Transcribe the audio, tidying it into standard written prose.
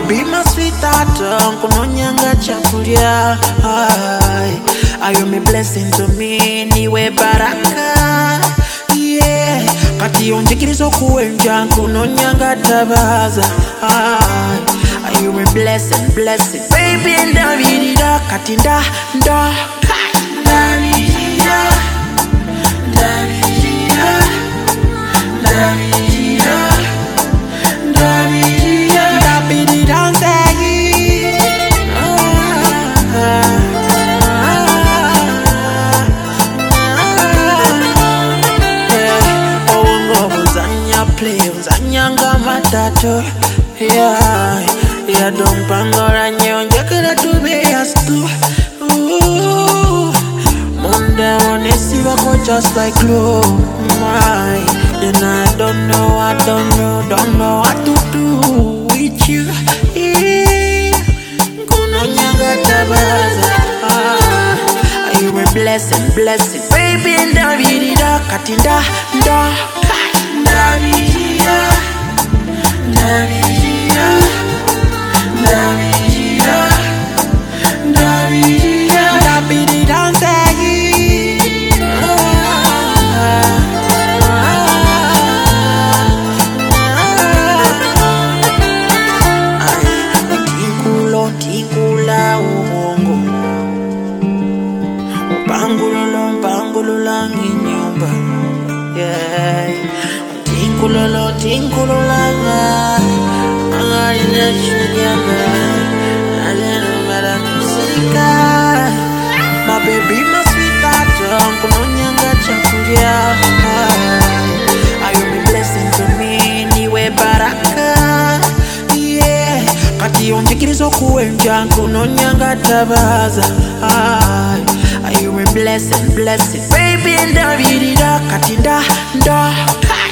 baby my sweetheart, kunonyanga chakulia. Are you me blessing to me, niwe baraka. Yeah, kati onjikirizo kuenja, kunonyanga tabaza. Are you me blessing, blessing, baby ndavidida katinda nda. Ndavidida, ndavidida, ndavidida, ndavidida, ndavidida nsegi. Play uzanyanga matatu. Yeah, don't pangora nyonjekera tube yastu. Monday honestly wako just like glue. My, and I don't know what to do with you. Kunonyanga tabaza. Are you a blessing, blessing, baby ndavidida katinda nda. Ndavidida, ndavidida, ndavidida, ndavidida, ndavidida nsegi. Tikula uongo, upangulula nginyumba. Yeah, tinkulula anga shunyanga, my baby my sweetheart, kunonyanga chakulia. Are you me blessing to me, niwe baraka. Yeah, kati onjikirizo kuenja, kunonyanga tabaza. Are you me blessing, blessing, baby ndavidida katinda nda.